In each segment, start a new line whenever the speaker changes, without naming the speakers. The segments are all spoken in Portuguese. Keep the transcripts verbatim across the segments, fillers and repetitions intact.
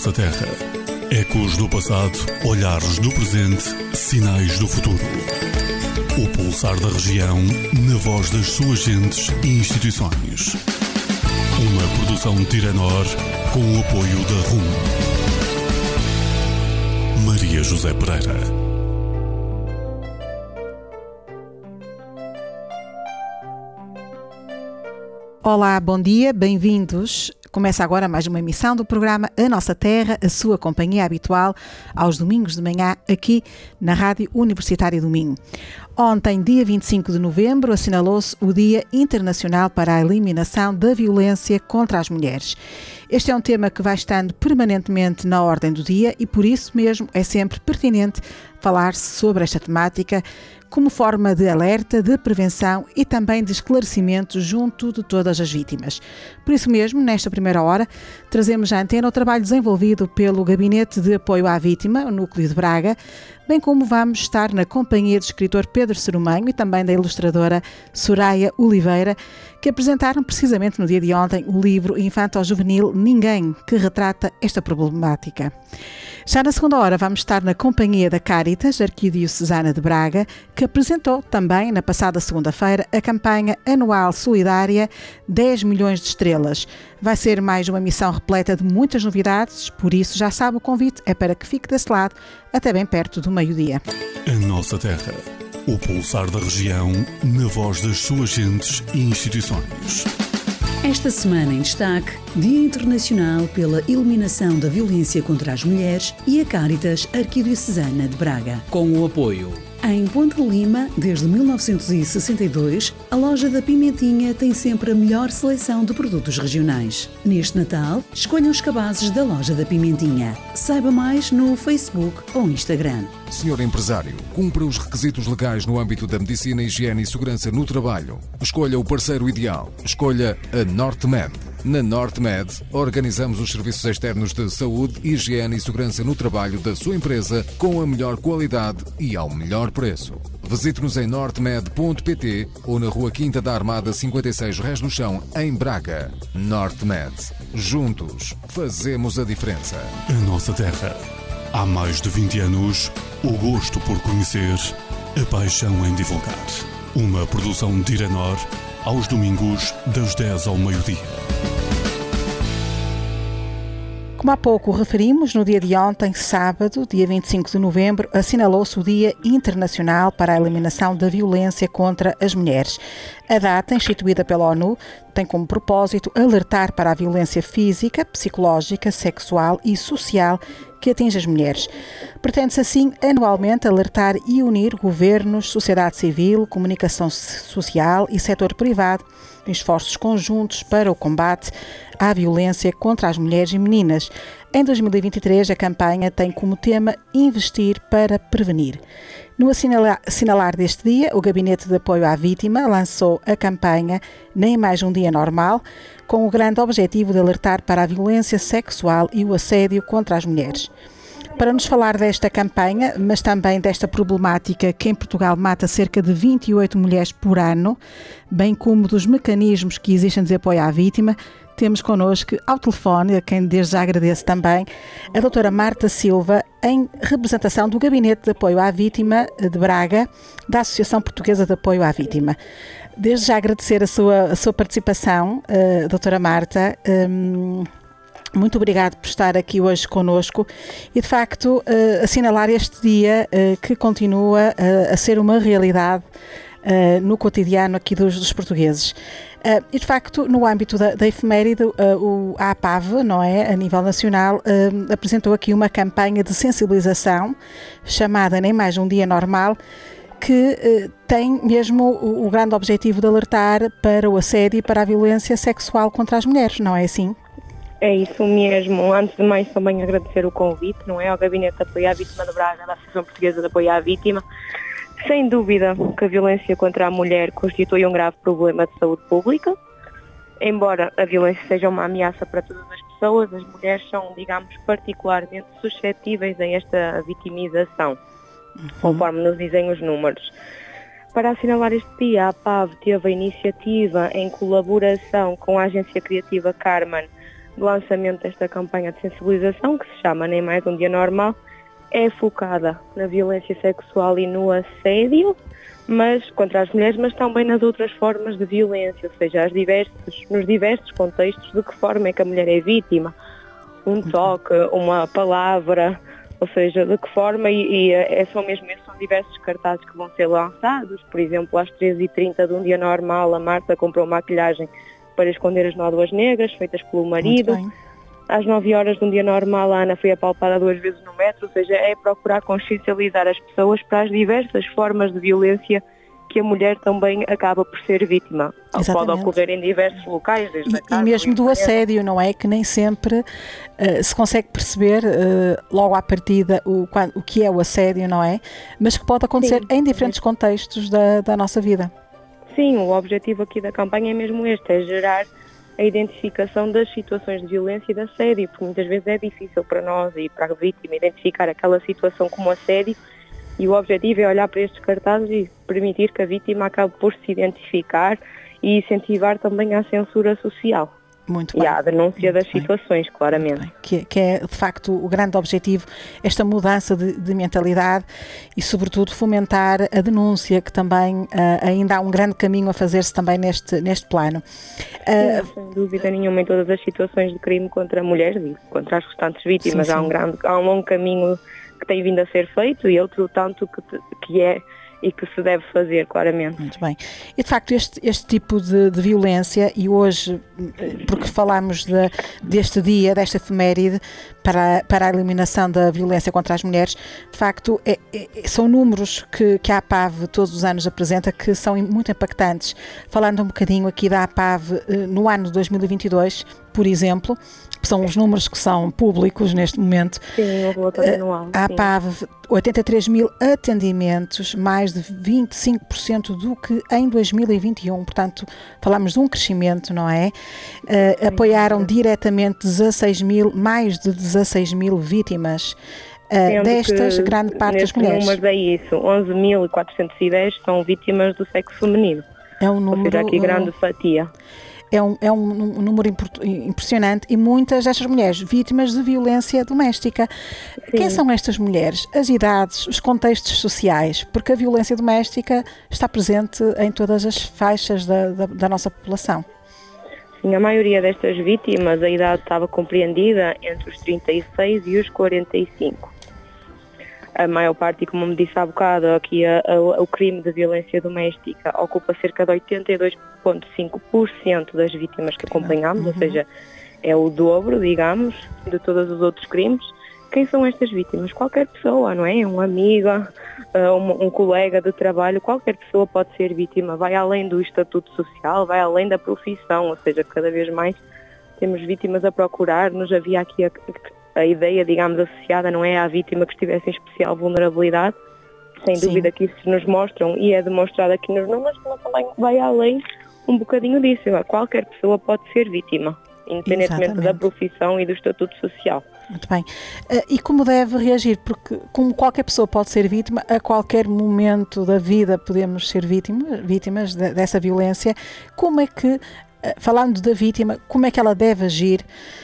nossa terra. Ecos do passado, olhares do presente, sinais do futuro. O pulsar da região, na voz das suas gentes e instituições. Uma produção Tiranor, com o apoio da R U M. Maria José Pereira.
Olá, bom dia, bem-vindos. Começa agora mais uma emissão do programa A Nossa Terra, a sua companhia habitual, aos domingos de manhã, aqui na Rádio Universitária do Minho. Ontem, dia vinte e cinco de novembro, assinalou-se o Dia Internacional para a Eliminação da Violência contra as Mulheres. Este é um tema que vai estando permanentemente na ordem do dia e, por isso mesmo, é sempre pertinente falar-se sobre esta temática como forma de alerta, de prevenção e também de esclarecimento junto de todas as vítimas. Por isso mesmo, nesta primeira hora, trazemos à antena o trabalho desenvolvido pelo Gabinete de Apoio à Vítima, o Núcleo de Braga, bem como vamos estar na companhia do escritor Pedro Cerumanho e também da ilustradora Soraya Oliveira, que apresentaram precisamente no dia de ontem o livro infanto-juvenil Ninguém, que retrata esta problemática. Já na segunda hora vamos estar na companhia da Cáritas, Arquidiocesana de Braga, que apresentou também na passada segunda-feira a campanha anual solidária dez milhões de estrelas. Vai ser mais uma missão repleta de muitas novidades, por isso já sabe, o convite é para que fique desse lado até bem perto do meio-dia.
A nossa terra, o pulsar da região, na voz das suas gentes e instituições.
Esta semana em destaque, Dia Internacional pela Eliminação da Violência contra as Mulheres e a Cáritas Arquidiocesana de Braga.
Com o apoio.
Em Ponte Lima, desde mil novecentos e sessenta e dois, a loja da Pimentinha tem sempre a melhor seleção de produtos regionais. Neste Natal, escolha os cabazes da loja da Pimentinha. Saiba mais no Facebook ou Instagram.
Senhor empresário, cumpra os requisitos legais no âmbito da medicina, higiene e segurança no trabalho. Escolha o parceiro ideal. Escolha a NorteMed. Na NorteMed, organizamos os serviços externos de saúde, higiene e segurança no trabalho da sua empresa com a melhor qualidade e ao melhor preço. Visite-nos em nortemed ponto pt ou na Rua Quinta da Armada cinquenta e seis Rés do Chão, em Braga. NorteMed. Juntos, fazemos a diferença.
A nossa terra. Há mais de vinte anos, o gosto por conhecer, a paixão em divulgar. Uma produção de Tiranor, aos domingos, das dez ao meio-dia.
Como há pouco referimos, no dia de ontem, sábado, dia vinte e cinco de novembro, assinalou-se o Dia Internacional para a Eliminação da Violência contra as Mulheres. A data, instituída pela ONU, tem como propósito alertar para a violência física, psicológica, sexual e social que atinge as mulheres. Pretende-se assim, anualmente, alertar e unir governos, sociedade civil, comunicação social e setor privado em esforços conjuntos para o combate à violência contra as mulheres e meninas. Em dois mil e vinte e três, a campanha tem como tema Investir para Prevenir. No assinalar, assinalar deste dia, o Gabinete de Apoio à Vítima lançou a campanha Nem Mais Um Dia Normal, com o grande objetivo de alertar para a violência sexual e o assédio contra as mulheres. Para nos falar desta campanha, mas também desta problemática que em Portugal mata cerca de vinte e oito mulheres por ano, bem como dos mecanismos que existem de apoio à vítima, temos connosco ao telefone, a quem desde já agradeço também, a doutora Marta Silva, em representação do Gabinete de Apoio à Vítima de Braga, da Associação Portuguesa de Apoio à Vítima. Desde já agradecer a sua, a sua participação, uh, doutora Marta. Um, Muito obrigado por estar aqui hoje connosco e, de facto, uh, assinalar este dia uh, que continua uh, a ser uma realidade uh, no cotidiano aqui dos, dos portugueses. Uh, e, de facto, no âmbito da, da efeméride, uh, o, a APAV, não é, a nível nacional, uh, apresentou aqui uma campanha de sensibilização chamada Nem Mais Um Dia Normal, que uh, tem mesmo o, o grande objetivo de alertar para o assédio e para a violência sexual contra as mulheres, não é assim?
É isso mesmo. Antes de mais, também agradecer o convite, não é, ao Gabinete de Apoio à Vítima de Braga, da Associação Portuguesa de Apoio à Vítima. Sem dúvida que a violência contra a mulher constitui um grave problema de saúde pública. Embora a violência seja uma ameaça para todas as pessoas, as mulheres são, digamos, particularmente suscetíveis a esta vitimização, uhum. conforme nos dizem os números. Para assinalar este dia, a APAV teve a iniciativa, em colaboração com a Agência Criativa Carmen, de lançamento desta campanha de sensibilização, que se chama Nem Mais Um Dia Normal, é focada na violência sexual e no assédio, mas contra as mulheres, mas também nas outras formas de violência, ou seja, as diversos, nos diversos contextos de que forma é que a mulher é vítima. Um toque, uma palavra, ou seja, de que forma, e, e é só mesmo esses, são diversos cartazes que vão ser lançados. Por exemplo, às treze e trinta de um dia normal, a Marta comprou maquilhagem para esconder as nódoas negras, feitas pelo marido. Às nove horas de um dia normal, a Ana foi apalpada duas vezes no metro, ou seja, é procurar consciencializar as pessoas para as diversas formas de violência que a mulher também acaba por ser vítima.
Exatamente.
Pode ocorrer em diversos locais, desde
e,
a casa,
e mesmo do assédio, não é? Que nem sempre uh, se consegue perceber uh, logo à partida o, quando, o que é o assédio, não é? Mas que pode acontecer Sim. em diferentes contextos da, da nossa vida.
Sim, o objetivo aqui da campanha é mesmo este, é gerar a identificação das situações de violência e de assédio, porque muitas vezes é difícil para nós e para a vítima identificar aquela situação como assédio, e o objetivo é olhar para estes cartazes e permitir que a vítima acabe por se identificar e incentivar também a censura social.
Muito
e
bem.
à denúncia
Muito
das
bem.
situações, claramente.
Que, que é, de facto, o grande objetivo, esta mudança de, de mentalidade e, sobretudo, fomentar a denúncia, que também uh, ainda há um grande caminho a fazer-se também neste, neste plano. Uh,
sim, sem dúvida nenhuma, em todas as situações de crime contra mulheres e contra as restantes vítimas.
Sim, sim.
Há, um grande, há um longo caminho que tem vindo a ser feito e outro tanto que, que é e que se deve fazer, claramente.
Muito bem. E, de facto, este, este tipo de, de violência, e hoje, porque falamos de, deste dia, desta efeméride, para, para a eliminação da violência contra as mulheres, de facto, é, é, são números que, que a APAV todos os anos apresenta que são muito impactantes. Falando um bocadinho aqui da APAV, no ano de dois mil e vinte e dois, por exemplo, são os números que são públicos neste momento.
Sim, o relatório anual.
A APAV, oitenta e três mil atendimentos, mais de vinte e cinco por cento do que em dois mil e vinte e um, portanto, falamos de um crescimento, não é? Uh, apoiaram diretamente dezasseis mil, mais de dezasseis mil vítimas. Uh, destas, grande parte das mulheres.
Números é isso, onze mil quatrocentos e dez são vítimas do sexo feminino.
É um número...
Ou seja, aqui grande uh, fatia.
É um, é um número impressionante, e muitas destas mulheres vítimas de violência doméstica. Sim. Quem são estas mulheres? As idades, os contextos sociais, porque a violência doméstica está presente em todas as faixas da, da, da nossa população.
Sim, a maioria destas vítimas, a idade estava compreendida entre os trinta e seis e os quarenta e cinco. A maior parte, e como me disse há bocado, aqui a, a, o crime de violência doméstica ocupa cerca de oitenta e dois vírgula cinco por cento das vítimas que acompanhamos, uhum. ou seja, é o dobro, digamos, de todos os outros crimes. Quem são estas vítimas? Qualquer pessoa, não é? Um amigo, um, um colega de trabalho, qualquer pessoa pode ser vítima, vai além do estatuto social, vai além da profissão, ou seja, cada vez mais temos vítimas a procurar-nos. Havia aqui a, a ideia, digamos, associada, não é, à vítima que estivesse em especial vulnerabilidade, sem Sim. dúvida que isso nos mostram e é demonstrado aqui nos números, mas também vai além um bocadinho disso. Qualquer pessoa pode ser vítima, independentemente Exatamente. Da profissão e do estatuto social.
Muito bem. Uh, e como deve reagir? Porque como qualquer pessoa pode ser vítima, a qualquer momento da vida podemos ser vítima, vítimas de, dessa violência. Como é que, uh, falando da vítima, como é que ela deve agir?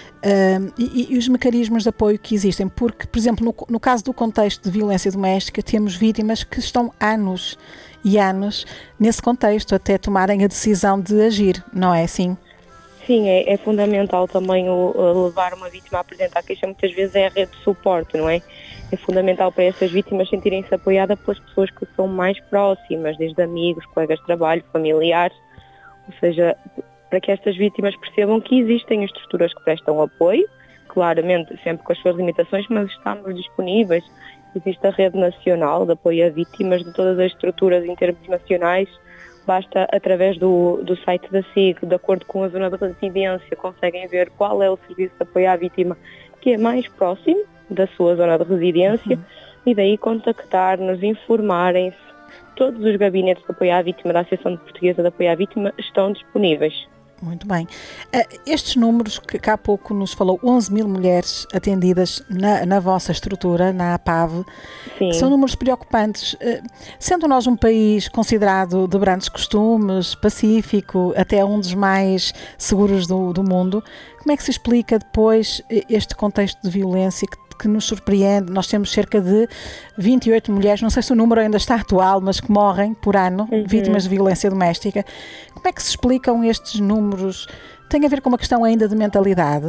Uh, e, e os mecanismos de apoio que existem, porque, por exemplo, no, no caso do contexto de violência doméstica, temos vítimas que estão anos e anos nesse contexto até tomarem a decisão de agir, não é assim?
Sim, é, é fundamental também o, o levar uma vítima a apresentar queixa, muitas vezes é a rede de suporte, não é? É fundamental para essas vítimas sentirem-se apoiadas pelas pessoas que são mais próximas, desde amigos, colegas de trabalho, familiares, ou seja, para que estas vítimas percebam que existem estruturas que prestam apoio, claramente sempre com as suas limitações, mas estamos disponíveis. Existe a Rede Nacional de Apoio a Vítimas de todas as estruturas em termos nacionais. Basta, através do, do site da S I G, de acordo com a zona de residência, conseguem ver qual é o serviço de apoio à vítima que é mais próximo da sua zona de residência uhum. e daí contactar-nos, informarem-se. Todos os gabinetes de apoio à vítima da Associação Portuguesa de Apoio à Vítima estão disponíveis.
Muito bem. Uh, estes números que, que há pouco nos falou, onze mil mulheres atendidas na, na vossa estrutura, na APAV, Sim. são números preocupantes. Uh, sendo nós um país considerado de grandes costumes, pacífico, até um dos mais seguros do, do mundo, Como é que se explica depois este contexto de violência que que nos surpreende? Nós temos cerca de vinte e oito mulheres, não sei se o número ainda está atual, mas que morrem por ano, uhum. vítimas de violência doméstica. Como é que se explicam estes números? Tem a ver com uma questão ainda de mentalidade?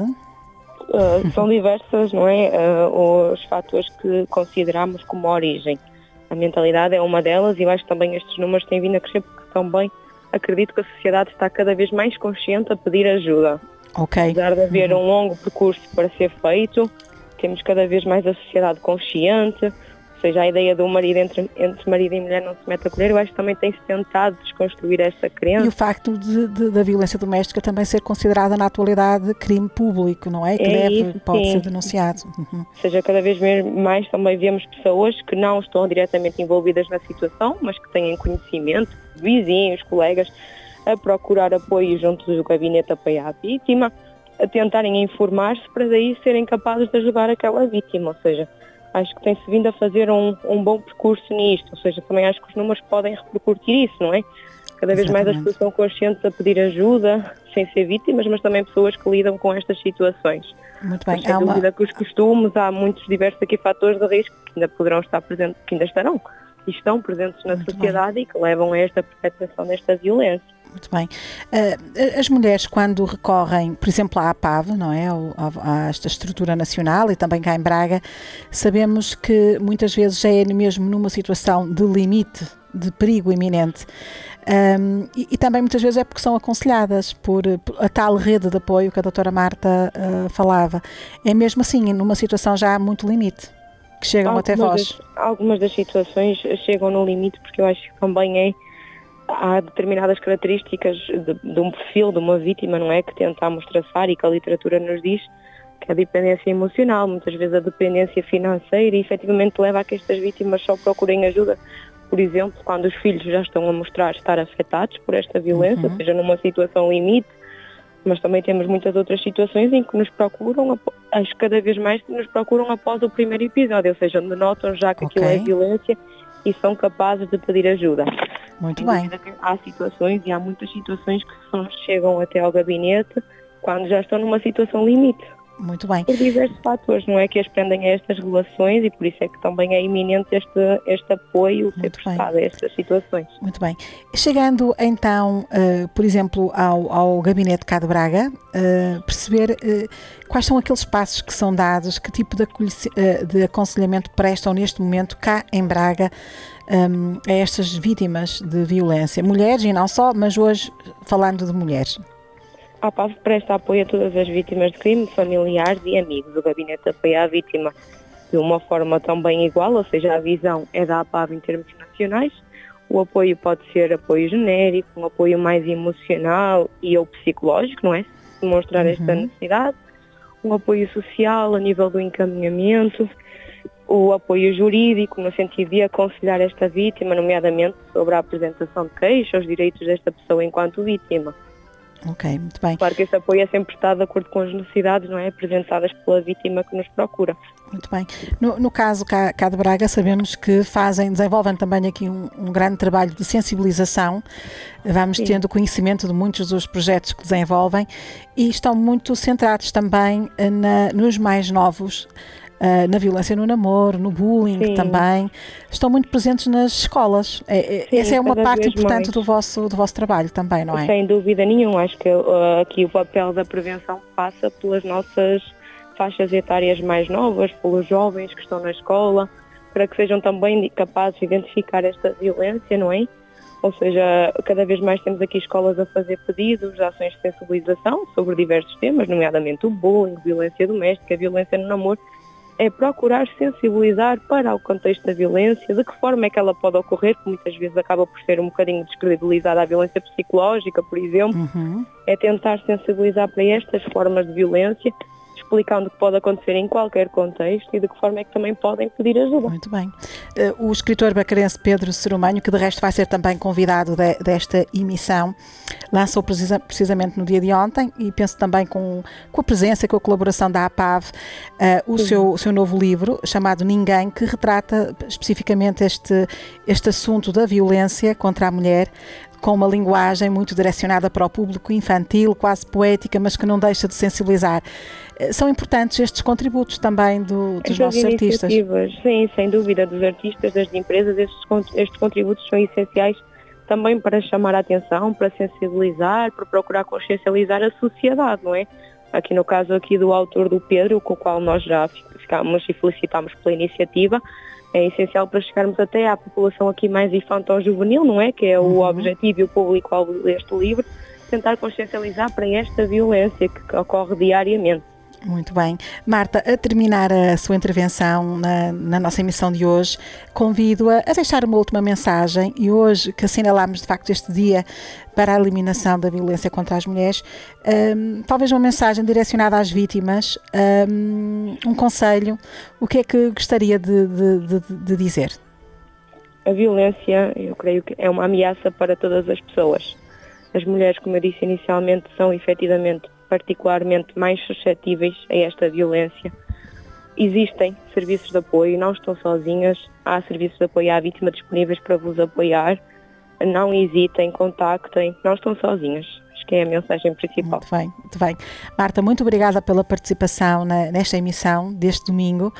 Uh, são diversas, não é? Uh, os fatores que consideramos como origem. A mentalidade é uma delas e eu acho que também estes números têm vindo a crescer porque também acredito que a sociedade está cada vez mais consciente a pedir ajuda.
Ok.
Apesar de haver uhum. um longo percurso para ser feito, temos cada vez mais a sociedade consciente, ou seja, a ideia do marido entre, entre marido e mulher não se mete a colher, eu acho que também tem-se tentado desconstruir esta crença.
E o facto de, de, da violência doméstica também ser considerada na atualidade crime público, não é? Que
é
deve,
isso,
pode
sim.
ser denunciado. Uhum.
Ou seja, cada vez mais também vemos pessoas que não estão diretamente envolvidas na situação, mas que têm conhecimento, vizinhos, colegas, a procurar apoio junto do gabinete apoio à vítima, a tentarem informar-se para daí serem capazes de ajudar aquela vítima, ou seja, acho que tem-se vindo a fazer um, um bom percurso nisto, ou seja, também acho que os números podem repercutir isso, não é? Cada vez
Exatamente.
mais as pessoas são conscientes a pedir ajuda, sem ser vítimas, mas também pessoas que lidam com estas situações.
Muito bem.
Mas, sem
há
dúvida
uma...
que os costumes, há muitos diversos aqui fatores de risco que ainda poderão estar presentes, que ainda estarão, e estão presentes na
Muito
sociedade
bem.
E que levam a esta perpetuação desta violência.
Muito bem. Uh, as mulheres, quando recorrem, por exemplo, à APAV, não é? A, a esta estrutura nacional e também cá em Braga, sabemos que muitas vezes já é mesmo numa situação de limite, de perigo iminente. Um, e, e também muitas vezes é porque são aconselhadas por, por a tal rede de apoio que a doutora Marta uh, falava. É mesmo assim, numa situação já muito limite, que chegam
algumas
até vós.
Das, algumas das situações chegam no limite porque eu acho que também é há determinadas características de, de um perfil de uma vítima, não é, que tentamos traçar e que a literatura nos diz que a dependência emocional, muitas vezes a dependência financeira, e efetivamente leva a que estas vítimas só procurem ajuda, por exemplo, quando os filhos já estão a mostrar estar afetados por esta violência, uhum. ou seja, numa situação limite, mas também temos muitas outras situações em que nos procuram, acho que cada vez mais nos procuram após o primeiro episódio, ou seja, onde notam já que okay. aquilo é violência e são capazes de pedir ajuda.
Muito bem.
Há situações, e há muitas situações que só chegam até ao gabinete quando já estão numa situação limite.
Muito bem.
Por diversos fatores, não é, que as prendem a estas relações e por isso é que também é iminente este, este apoio ser prestado a estas situações.
Muito bem. Chegando então, uh, por exemplo, ao, ao gabinete cá de Braga, uh, perceber uh, quais são aqueles passos que são dados, que tipo de, uh, de aconselhamento prestam neste momento cá em Braga um, a estas vítimas de violência, mulheres e não só, mas hoje falando de mulheres.
A APAV presta apoio a todas as vítimas de crime, familiares e amigos. O gabinete apoia a vítima de uma forma também igual, ou seja, a visão é da APAV em termos nacionais. O apoio pode ser apoio genérico, um apoio mais emocional e ou psicológico, não é? Se demonstrar uhum. esta necessidade. Um apoio social a nível do encaminhamento. O apoio jurídico, no sentido de aconselhar esta vítima, nomeadamente sobre a apresentação de queixa, os direitos desta pessoa enquanto vítima.
Ok, muito bem.
Claro que esse apoio é sempre estado de acordo com as necessidades, não é? Apresentadas pela vítima que nos procura.
Muito bem. No, no caso cá, cá de Braga, sabemos que fazem, desenvolvem também aqui um, um grande trabalho de sensibilização. Vamos Sim. tendo conhecimento de muitos dos projetos que desenvolvem e estão muito centrados também na, nos mais novos, Uh, na violência no namoro, no bullying Sim. também, estão muito presentes nas escolas. É, Sim, essa é uma parte importante do vosso, do vosso trabalho também, não é?
Sem dúvida nenhuma. Acho que uh, aqui o papel da prevenção passa pelas nossas faixas etárias mais novas, pelos jovens que estão na escola, para que sejam também capazes de identificar esta violência, não é? Ou seja, cada vez mais temos aqui escolas a fazer pedidos de ações de sensibilização sobre diversos temas, nomeadamente o bullying, violência doméstica, violência no namoro. É procurar sensibilizar para o contexto da violência, de que forma é que ela pode ocorrer, que muitas vezes acaba por ser um bocadinho descredibilizada a violência psicológica, por exemplo. Uhum. É tentar sensibilizar para estas formas de violência, explicando que pode acontecer em qualquer contexto e de que forma é que também podem pedir ajuda.
Muito bem. O escritor bacarense Pedro Cerumanho, que de resto vai ser também convidado de, desta emissão, lançou precisa, precisamente no dia de ontem, e penso também com, com a presença, com a colaboração da APAV, uh, o seu, seu novo livro, chamado Ninguém, que retrata especificamente este, este assunto da violência contra a mulher. com uma linguagem muito direcionada para o público infantil, quase poética, mas que não deixa de sensibilizar. São importantes estes contributos também do, dos nossos artistas?
Sim, sem dúvida, dos artistas, das empresas, estes, estes contributos são essenciais também para chamar a atenção, para sensibilizar, para procurar consciencializar a sociedade, não é? Aqui no caso aqui do autor do Pedro, com o qual nós já ficámos e felicitámos pela iniciativa, é essencial para chegarmos até à população aqui mais infantil-juvenil, não é? Que é o uhum. objetivo e o público-alvo deste livro, tentar consciencializar para esta violência que ocorre diariamente.
Muito bem. Marta, a terminar a sua intervenção na, na nossa emissão de hoje, convido-a a deixar uma última mensagem, e hoje que assinalamos de facto este dia para a eliminação da violência contra as mulheres, um, talvez uma mensagem direcionada às vítimas, um, um conselho, o que é que gostaria de, de, de, de dizer?
A violência, eu creio que é uma ameaça para todas as pessoas. As mulheres, como eu disse inicialmente, são efetivamente particularmente mais suscetíveis a esta violência. Existem serviços de apoio, não estão sozinhas, há serviços de apoio à vítima disponíveis para vos apoiar. Não hesitem, contactem, não estão sozinhas. Acho que é a mensagem principal.
Muito bem, muito bem. Marta, muito obrigada pela participação na, nesta emissão deste domingo.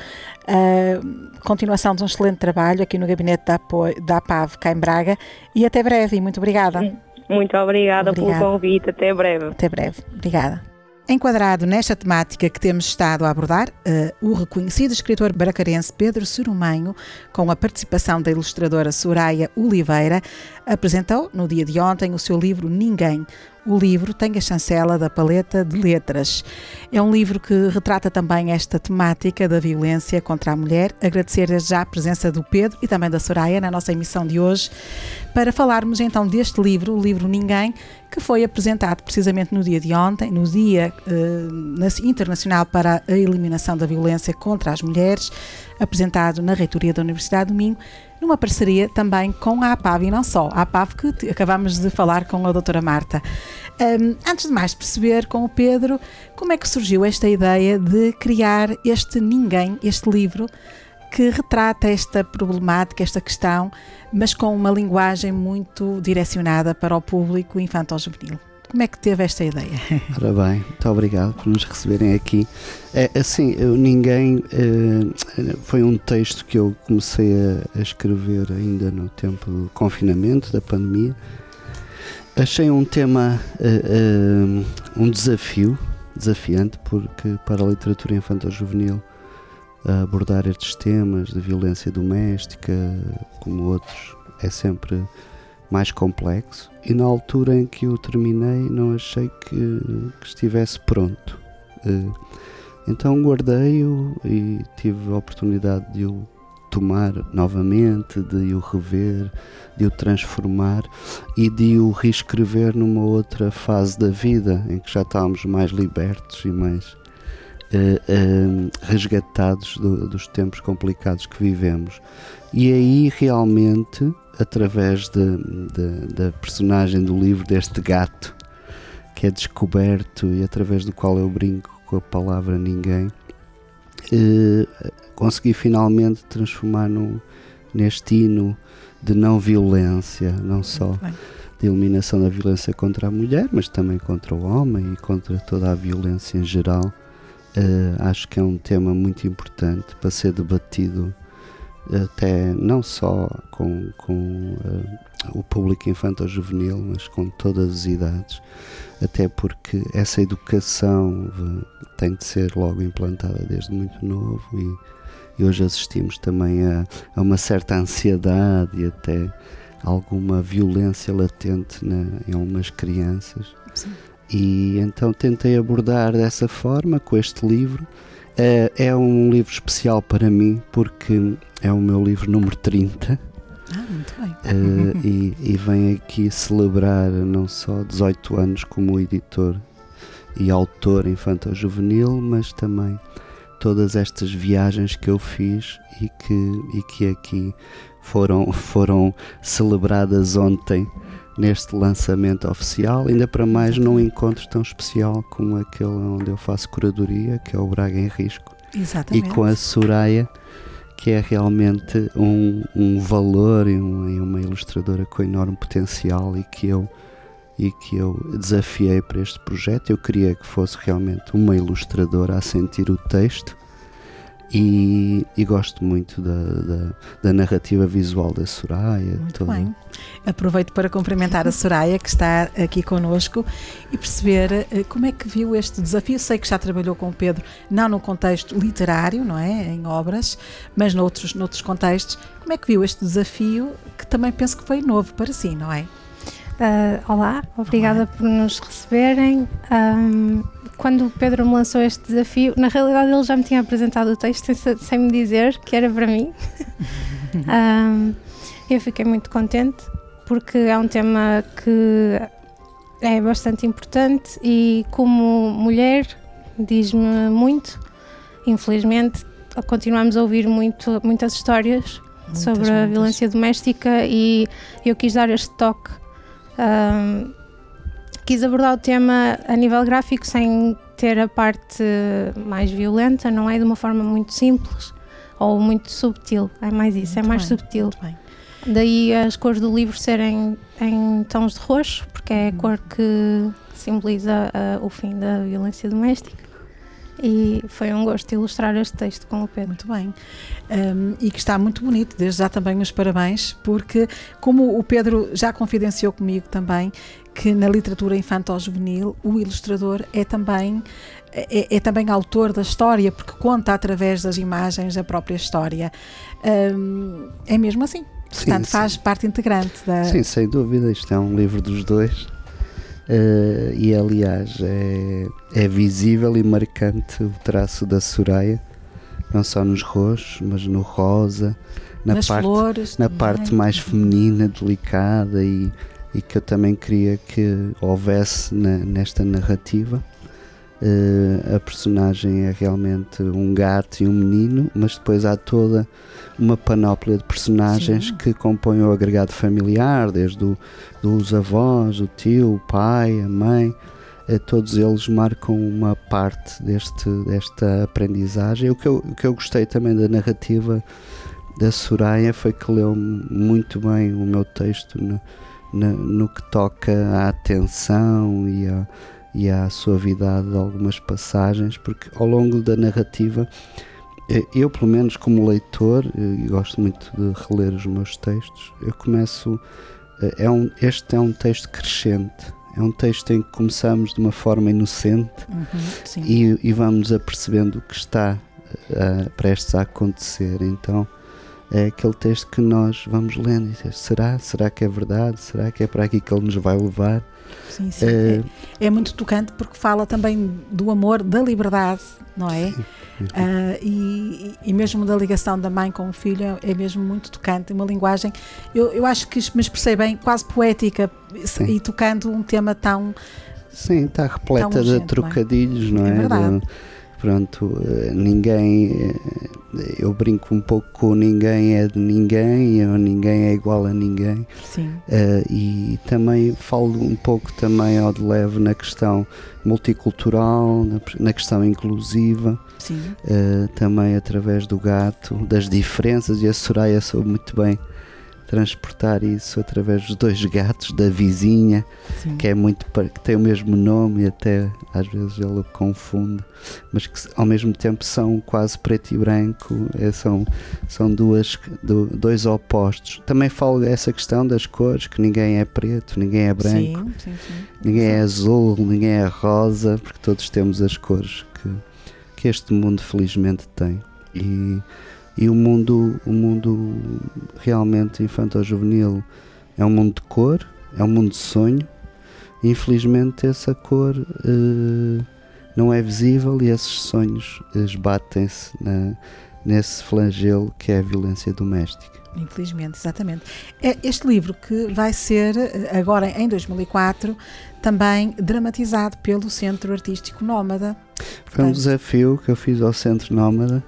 Uh, continuação de um excelente trabalho aqui no Gabinete de Apoio da A P A V cá em Braga, e até breve. Muito obrigada. Sim.
Muito obrigada, obrigada pelo convite. Até breve.
Até breve. Obrigada. Enquadrado nesta temática que temos estado a abordar, uh, o reconhecido escritor bracarense Pedro Surumanho, com a participação da ilustradora Soraya Oliveira, apresentou no dia de ontem o seu livro Ninguém. O livro tem a chancela da Paleta de Letras. É um livro que retrata também esta temática da violência contra a mulher. Agradecer desde já a presença do Pedro e também da Soraya na nossa emissão de hoje, para falarmos então deste livro, o livro Ninguém, que foi apresentado precisamente no dia de ontem, no Dia eh, Internacional para a Eliminação da Violência contra as Mulheres, apresentado na Reitoria da Universidade do Minho, numa parceria também com a A P A V, e não só, a A P A V que acabámos de falar com a doutora Marta. Um, antes de mais perceber com o Pedro, como é que surgiu esta ideia de criar este Ninguém, este livro, que retrata esta problemática, esta questão, mas com uma linguagem muito direcionada para o público infantil-juvenil. Como é que teve esta ideia?
Ora bem, muito obrigado por nos receberem aqui. É, assim, eu, Ninguém é, foi um texto que eu comecei a, a escrever ainda no tempo do confinamento, da pandemia. Achei um tema, uh, uh, um desafio, desafiante, porque para a literatura infantil-juvenil abordar estes temas de violência doméstica, como outros, é sempre mais complexo, e na altura em que o terminei não achei que, que estivesse pronto. Uh, então guardei-o e tive a oportunidade de o tomar novamente, de o rever, de o transformar e de o reescrever numa outra fase da vida, em que já estávamos mais libertos e mais uh, uh, resgatados do, dos tempos complicados que vivemos. E aí realmente, através de, de, da personagem do livro, deste gato que é descoberto e através do qual eu brinco com a palavra Ninguém, eh, consegui finalmente transformar no, neste hino de não violência, não só de eliminação da violência contra a mulher, mas também contra o homem e contra toda a violência em geral. Eh, acho que é um tema muito importante para ser debatido, até não só com, com uh, o público infantil-juvenil, mas com todas as idades, até porque essa educação uh, tem de ser logo implantada desde muito novo, e, e hoje assistimos também a, a uma certa ansiedade e até alguma violência latente na, em algumas crianças. Sim. E então tentei abordar dessa forma com este livro. Uh, é um livro especial para mim porque é o meu livro número trinta.
Ah, muito bem.
Uh, e, e vem aqui celebrar não só dezoito anos como editor e autor infantil-juvenil, mas também todas estas viagens que eu fiz e que, e que aqui foram, foram celebradas ontem neste lançamento oficial, ainda para mais num encontro tão especial como aquele onde eu faço curadoria, que é o Braga em Risco.
Exatamente.
E com a Soraya, que é realmente um, um valor e, um, e uma ilustradora com enorme potencial e que eu e que eu desafiei para este projeto. Eu queria que fosse realmente uma ilustradora a sentir o texto e, e gosto muito da, da, da narrativa visual da Soraya.
Muito toda. Bem. Aproveito para cumprimentar a Soraya, que está aqui connosco, e perceber como é que viu este desafio. Sei que já trabalhou com o Pedro, não no contexto literário, não é, em obras, mas noutros, noutros contextos. Como é que viu este desafio, que também penso que foi novo para si, não é?
Uh, olá, obrigada olá. por nos receberem. Um, quando o Pedro me lançou este desafio, na realidade ele já me tinha apresentado o texto sem, sem me dizer que era para mim. um, eu fiquei muito contente porque é um tema que é bastante importante e, como mulher, diz-me muito. Infelizmente continuamos a ouvir muito, muitas histórias muitas, sobre muitas. a violência doméstica, e eu quis dar este toque. Um, quis abordar o tema a nível gráfico sem ter a parte mais violenta, não é? De uma forma muito simples ou muito subtil, é mais isso, muito é mais bem, subtil. Daí as cores do livro serem em tons de roxo, porque é a cor que simboliza uh, o fim da violência doméstica. E foi um gosto ilustrar este texto com o Pedro.
Muito bem. Um, e que está muito bonito, desde já também os parabéns, porque, como o Pedro já confidenciou comigo também, que na literatura infanto-juvenil o ilustrador é também, é, é também autor da história, porque conta através das imagens a própria história. Um, é mesmo assim. Portanto, sim, faz sim. parte integrante da...
Sim, sem dúvida. Isto é um livro dos dois. Uh, e aliás é, é visível e marcante o traço da Soraya, não só nos roxos, mas no rosa, na
Nas
parte,
flores,
na
também.
parte mais feminina, delicada, e, e que eu também queria que houvesse na, nesta narrativa. Uh, a personagem é realmente um gato e um menino, mas depois há toda uma panóplia de personagens Sim. que compõem o agregado familiar, desde o, dos avós, o tio, o pai, a mãe, uh, todos eles marcam uma parte deste, desta aprendizagem. O que, eu, o que eu gostei também da narrativa da Soraya foi que leu muito bem o meu texto no, no, no que toca à atenção e a e à suavidade de algumas passagens, porque ao longo da narrativa, eu pelo menos como leitor, e gosto muito de reler os meus textos, eu começo, é um, este é um texto crescente, é um texto em que começamos de uma forma inocente
uhum,
e, e vamos apercebendo o que está uh, prestes a acontecer. Então é aquele texto que nós vamos lendo e dizer, será? Será que é verdade? Será que é para aqui que ele nos vai levar?
Sim, sim. É, é muito tocante porque fala também do amor, da liberdade, não é? Sim. Uh, e, e mesmo da ligação da mãe com o filho é, é mesmo muito tocante, uma linguagem, eu, eu acho que me expressei bem, quase poética, sim. e tocando um tema tão...
Sim, está repleta urgente, de trocadilhos, não é?
É verdade.
De, pronto, ninguém, eu brinco um pouco com ninguém é de ninguém, ou ninguém é igual a ninguém.
Sim.
Uh, e também falo um pouco também ao de leve na questão multicultural, na, na questão inclusiva.
Sim.
Uh, também através do gato, das diferenças, e a Soraya soube muito bem transportar isso através dos dois gatos da vizinha, Sim. que é muito, que tem o mesmo nome e até às vezes ele confunde, mas que ao mesmo tempo são quase preto e branco, é, são, são duas, do, dois opostos. Também falo essa questão das cores, que ninguém é preto, ninguém é branco,
sim, sim, sim.
ninguém
sim.
é azul, ninguém é rosa, porque todos temos as cores que, que este mundo felizmente tem. E E o mundo, o mundo realmente infanto-juvenil é um mundo de cor, é um mundo de sonho. Infelizmente essa cor uh, não é visível e esses sonhos esbatem-se na, nesse flagelo que é a violência doméstica.
Infelizmente, exatamente. Este livro que vai ser, agora em dois mil e quatro, também dramatizado pelo Centro Artístico Nómada.
Foi um desafio que eu fiz ao Centro Nómada,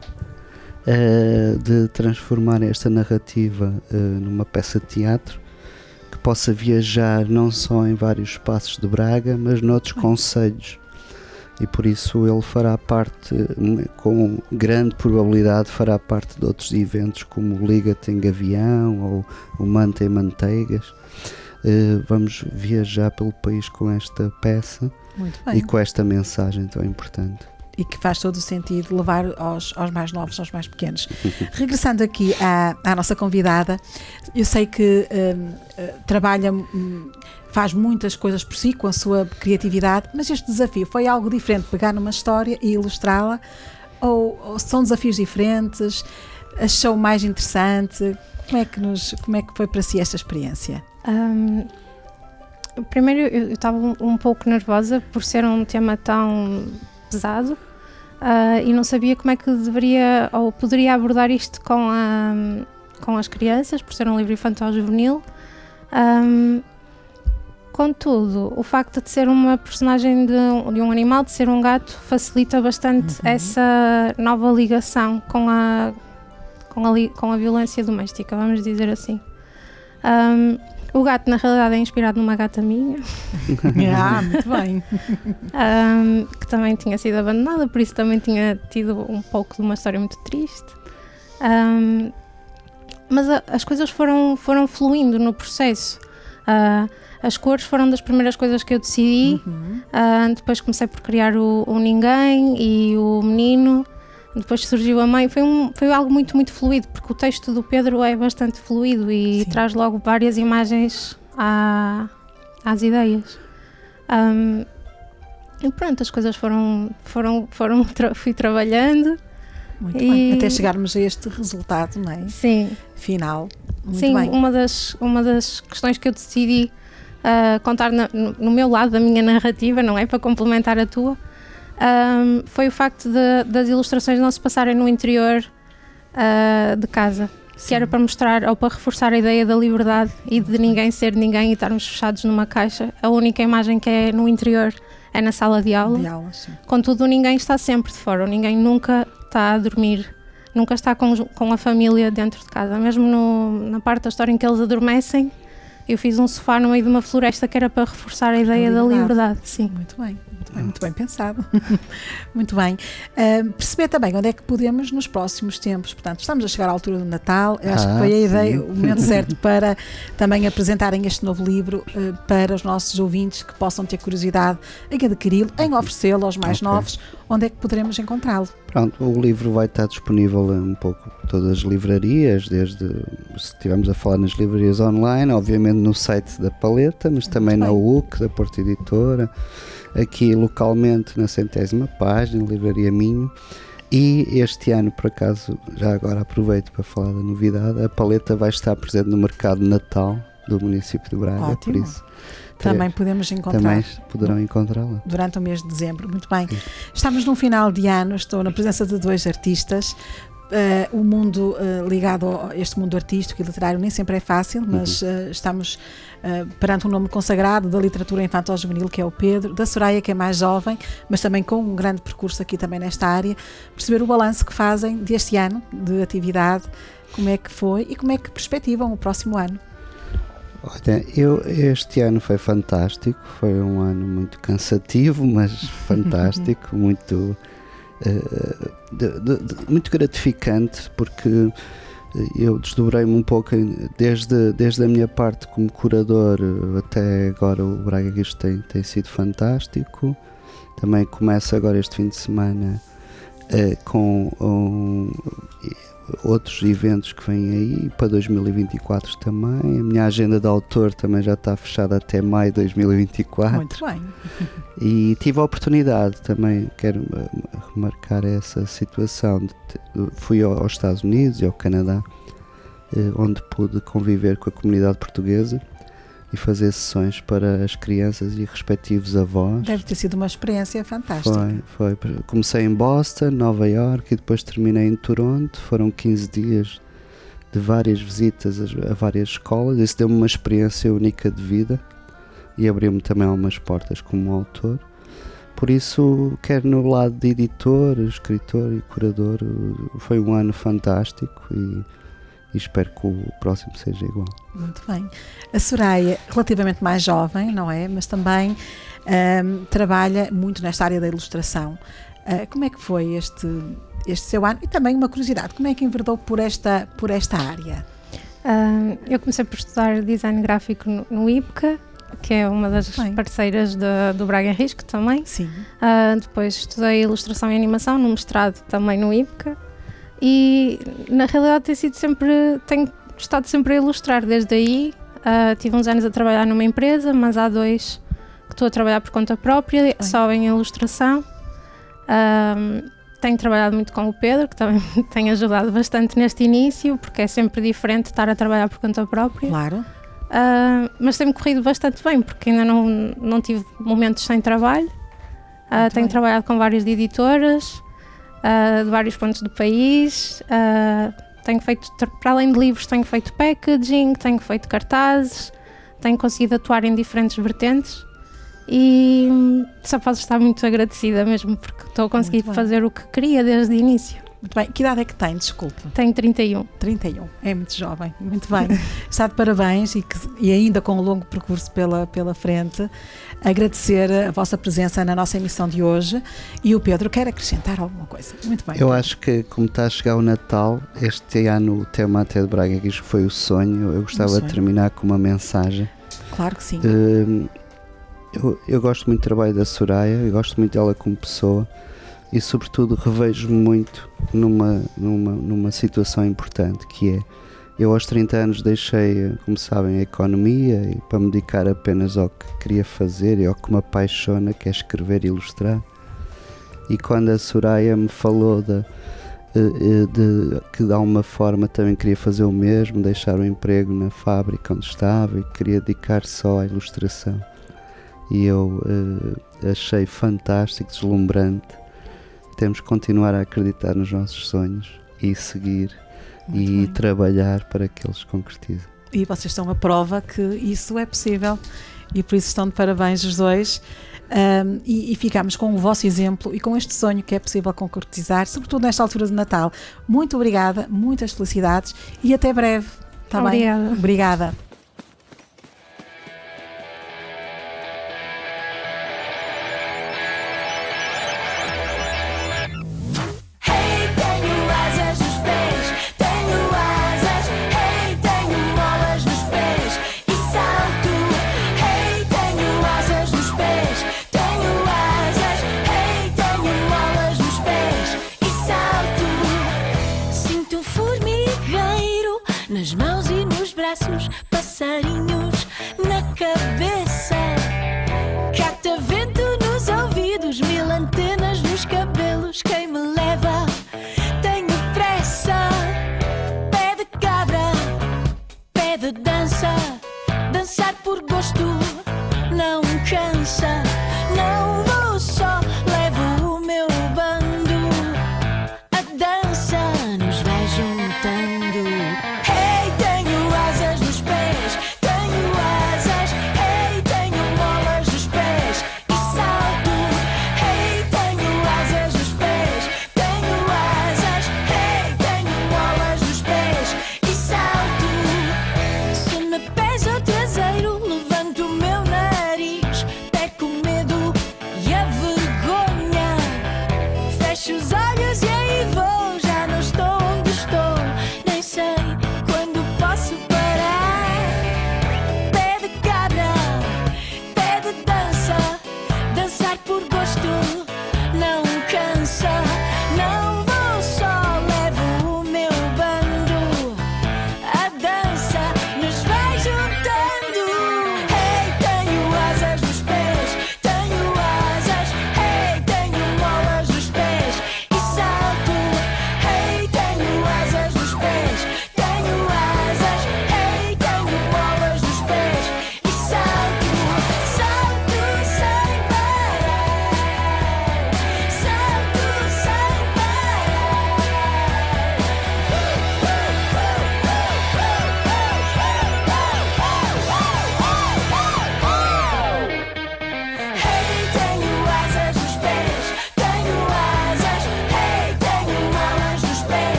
Uh, de transformar esta narrativa uh, numa peça de teatro que possa viajar não só em vários espaços de Braga, mas noutros concelhos. e por isso ele fará parte, com grande probabilidade, fará parte de outros eventos como o Liga-te em Gavião ou o Manta em Manteigas. Uh, vamos viajar pelo país com esta peça e com esta mensagem tão importante.
E que faz todo o sentido levar aos, aos mais novos, aos mais pequenos. Regressando aqui à, à nossa convidada, eu sei que um, uh, trabalha, um, faz muitas coisas por si, com a sua criatividade, mas este desafio foi algo diferente, pegar numa história e ilustrá-la, ou, ou são desafios diferentes? Achou mais interessante? Como é que, nos, como é que foi para si esta experiência?
Um, primeiro, eu estava um, um pouco nervosa por ser um tema tão pesado uh, e não sabia como é que deveria ou poderia abordar isto com, a, com as crianças, por ser um livro infantil juvenil. Um, contudo, o facto de ser uma personagem de, de um animal, de ser um gato, facilita bastante uhum. essa nova ligação com a, com, a, com a violência doméstica, vamos dizer assim. Um, O gato, na realidade, é inspirado numa gata minha.
Ah, muito bem.
um, que também tinha sido abandonada, por isso também tinha tido um pouco de uma história muito triste. Um, mas a, as coisas foram, foram fluindo no processo. Uh, as cores foram das primeiras coisas que eu decidi. Uhum. Uh, depois comecei por criar o, o ninguém e o menino. Depois surgiu a mãe, foi, um, foi algo muito, muito fluido, porque o texto do Pedro é bastante fluido e Sim. traz logo várias imagens à, às ideias. Um, e pronto, as coisas foram, foram, foram tra- fui trabalhando.
Muito
e...
bem, até chegarmos a este resultado, não é?
Sim.
Final. Muito
Sim,
bem.
Uma, das, uma das questões que eu decidi uh, contar na, no, no meu lado da minha narrativa, não é? Para complementar a tua. Um, foi o facto de, das ilustrações não se passarem no interior uh, de casa, Sim. que era para mostrar ou para reforçar a ideia da liberdade e de ninguém ser ninguém e estarmos fechados numa caixa. A única imagem que é no interior é na sala de aula,
de aula sim.
Contudo o ninguém está sempre de fora, o ninguém nunca está a dormir, nunca está com, com a família dentro de casa, mesmo no, na parte da história em que eles adormecem. Eu fiz um sofá no meio de uma floresta que era para reforçar a ideia a da liberdade. Sim.
Muito bem, muito bem, muito bem pensado. Muito bem. Uh, perceber também onde é que podemos nos próximos tempos. Portanto, estamos a chegar à altura do Natal. Eu acho ah, que foi a ideia, sim. o momento certo para também apresentarem este novo livro uh, para os nossos ouvintes que possam ter curiosidade em adquiri-lo, em oferecê-lo aos mais okay. novos. Onde é que poderemos encontrá-lo?
Pronto, o livro vai estar disponível um pouco em todas as livrarias, desde, se estivermos a falar nas livrarias online, obviamente no site da Paleta, mas também na U C, da Porta Editora, aqui localmente na centésima página, Livraria Minho, e este ano, por acaso, já agora aproveito para falar da novidade, a Paleta vai estar presente no mercado de Natal do município de Braga,
Ótimo.
Por isso
também podemos encontrar.
Também poderão encontrá-la.
Durante o mês de dezembro. Muito bem. Sim. Estamos num final de ano, estou na presença de dois artistas. Uh, o mundo uh, ligado a este mundo artístico e literário nem sempre é fácil, mas uh, estamos uh, perante um nome consagrado da literatura infantil-juvenil, que é o Pedro, da Soraya, que é mais jovem, mas também com um grande percurso aqui também nesta área. Perceber o balanço que fazem deste ano de atividade, como é que foi e como é que perspectivam o próximo ano.
Olha, eu, este ano foi fantástico, foi um ano muito cansativo, mas fantástico, muito, uh, de, de, de, muito gratificante, porque eu desdobrei-me um pouco desde, desde a minha parte como curador até agora. O Braga Guicho tem, tem sido fantástico. Também começa agora este fim de semana uh, com um, outros eventos que vêm aí para dois mil e vinte e quatro também. A minha agenda de autor também já está fechada até maio de dois mil e vinte e quatro.
Muito bem.
E tive a oportunidade, também quero remarcar essa situação, de, fui aos Estados Unidos e ao Canadá, onde pude conviver com a comunidade portuguesa e fazer sessões para as crianças e respectivos avós.
Deve ter sido uma experiência fantástica.
Foi, foi. Comecei em Boston, Nova York, e depois terminei em Toronto. Foram quinze dias de várias visitas a várias escolas. Isso deu-me uma experiência única de vida e abriu-me também algumas portas como autor. Por isso, quer no lado de editor, escritor e curador, foi um ano fantástico e e espero que o próximo seja igual.
Muito bem. A Soraya, relativamente mais jovem, não é? Mas também um, trabalha muito nesta área da ilustração. Uh, como é que foi este, este seu ano? E também uma curiosidade, como é que enverdou por esta, por esta área?
Uh, eu comecei por estudar design gráfico no, no I P C A, que é uma das bem. parceiras de, do Braga em Risco também.
Sim.
Uh, depois estudei ilustração e animação no mestrado também no I P C A. E na realidade tem sido sempre, tenho estado sempre a ilustrar desde aí. Uh, tive uns anos a trabalhar numa empresa, mas há dois que estou a trabalhar por conta própria, bem. só em ilustração. Uh, tenho trabalhado muito com o Pedro, que também tem ajudado bastante neste início, porque é sempre diferente estar a trabalhar por conta própria.
Claro.
Uh, mas tem-me corrido bastante bem, porque ainda não, não tive momentos sem trabalho. Uh, tenho bem. trabalhado com várias editoras, Uh, de vários pontos do país, uh, tenho feito, para além de livros, tenho feito packaging, tenho feito cartazes, tenho conseguido atuar em diferentes vertentes e hum, só posso estar muito agradecida mesmo, porque estou a conseguir fazer o que queria desde o início.
Muito bem. Que idade é que tem, desculpe?
Tenho trinta e um.
trinta e um, é muito jovem, muito bem. Está de parabéns e, que, e ainda com um longo percurso pela, pela frente. Agradecer a vossa presença na nossa emissão de hoje. E o Pedro quer acrescentar alguma coisa? Muito bem.
Eu
Pedro.
acho que, como está a chegar o Natal, este ano o tema até de Braga que isto foi o sonho. Eu gostava um sonho. de terminar com uma mensagem.
Claro que sim.
Uh, eu, eu gosto muito do trabalho da Soraya, eu gosto muito dela como pessoa. E sobretudo revejo-me muito numa, numa, numa situação importante, que é, eu aos trinta anos deixei, como sabem, a economia e para me dedicar apenas ao que queria fazer e ao que me apaixona, que é escrever e ilustrar. E quando a Soraya me falou de, de, de que de alguma forma também queria fazer o mesmo, deixar o emprego na fábrica onde estava e queria dedicar só à ilustração, e eu uh, achei fantástico, deslumbrante. Temos que continuar a acreditar nos nossos sonhos e seguir Muito e bem. trabalhar para que eles se concretizem.
E vocês são a prova que isso é possível e por isso estão de parabéns os dois. Um, e, e ficamos com o vosso exemplo e com este sonho que é possível concretizar, sobretudo nesta altura de Natal. Muito obrigada, muitas felicidades e até breve. Tá
Obrigada.
Bem? Obrigada.
Nas mãos e nos braços, passarinhos na cabeça, catavento nos ouvidos, mil antenas nos cabelos. Quem me leva? Tenho pressa. Pé de cabra, pé de dança, dançar por gosto não cansa. Não vou só, levo o meu bando, a dança nos vai juntando. Me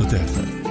nossa terra.